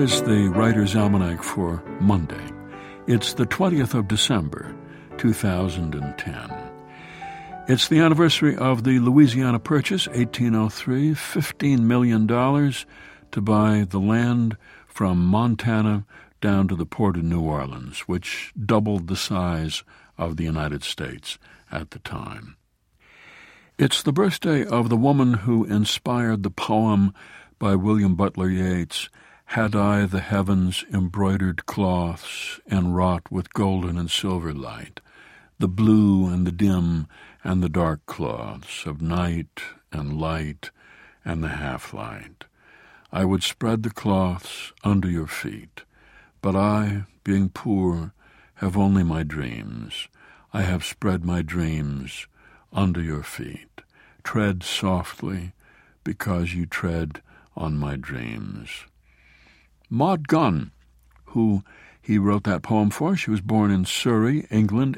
is the Writer's Almanac for Monday. It's the 20th of December, 2010. It's the anniversary of the Louisiana Purchase, 1803, $15 million to buy the land from Montana down to the port of New Orleans, which doubled the size of the United States at the time. It's the birthday of the woman who inspired the poem by William Butler Yeats, "Had I the heavens embroidered cloths and wrought with golden and silver light, the blue and the dim and the dark cloths of night and light and the half-light. I would spread the cloths under your feet, but I, being poor, have only my dreams. I have spread my dreams under your feet. Tread softly, because you tread on my dreams." Maud Gonne, who he wrote that poem for, she was born in Surrey, England,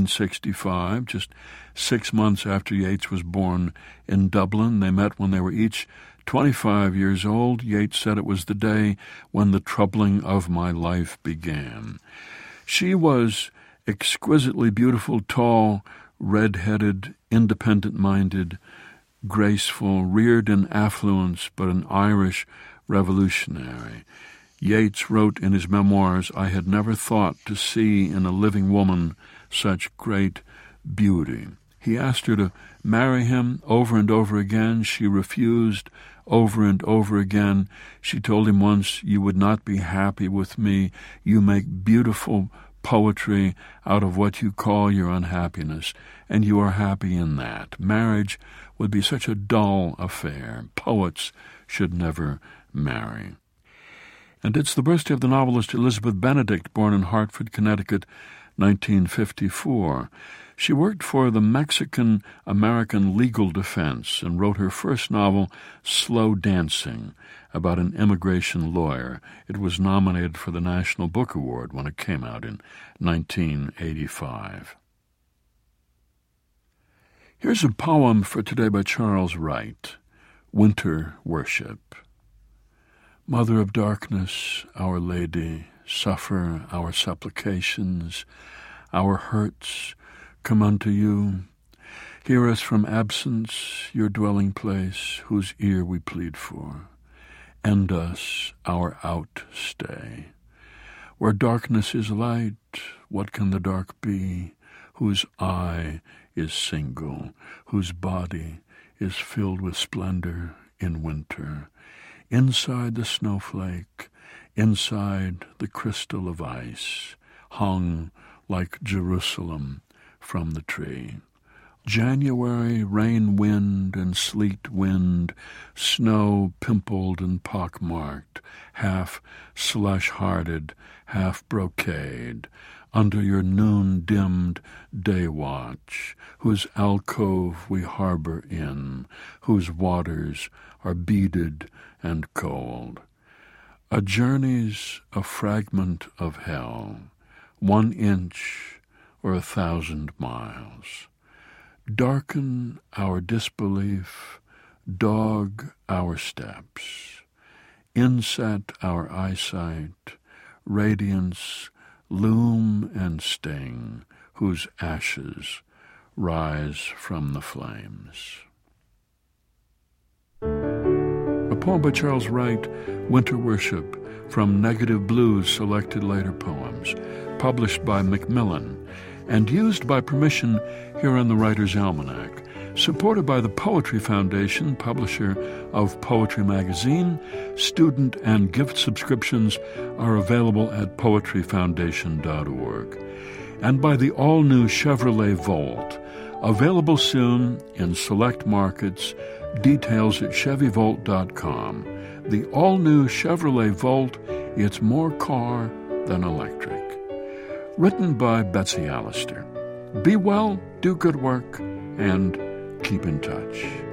1865, just 6 months after Yeats was born in Dublin. They met when they were each 25 years old. Yeats said it was the day when the troubling of my life began. She was exquisitely beautiful, tall, red-headed, independent-minded, graceful, reared in affluence, but an Irish revolutionary. Yeats wrote in his memoirs, "I had never thought to see in a living woman such great beauty." He asked her to marry him over and over again. She refused over and over again. She told him once, "You would not be happy with me. You make beautiful poetry out of what you call your unhappiness, and you are happy in that. Marriage would be such a dull affair. Poets should never marry." And it's the birthday of the novelist Elizabeth Benedict, born in Hartford, Connecticut, 1954. She worked for the Mexican-American Legal Defense and wrote her first novel, Slow Dancing, about an immigration lawyer. It was nominated for the National Book Award when it came out in 1985. Here's a poem for today by Charles Wright, Winter Worship. Mother of darkness, Our Lady, suffer our supplications, our hurts come unto you. Hear us from absence, your dwelling place, whose ear we plead for. End us our outstay. Where darkness is light, what can the dark be? Whose eye is single, whose body is filled with splendor in winter. Inside the snowflake, inside the crystal of ice, hung like Jerusalem from the tree. January rain wind and sleet wind, snow pimpled and pockmarked, half slush-hearted, half brocade, under your noon-dimmed day-watch, whose alcove we harbor in, whose waters are beaded and cold. A journey's a fragment of hell, 1 inch or 1,000 miles. Darken our disbelief, dog our steps. Inset our eyesight, radiance, loom and sting, whose ashes rise from the flames. A poem by Charles Wright, Winter Worship, from Negative Blues Selected Later Poems, published by Macmillan, and used by permission here on the Writer's Almanac, supported by the Poetry Foundation, publisher of Poetry Magazine. Student and gift subscriptions are available at poetryfoundation.org. And by the all-new Chevrolet Volt, available soon in select markets. Details at ChevyVolt.com. The all-new Chevrolet Volt, it's more car than electric. Written by Betsy Allister. Be well, do good work, and keep in touch.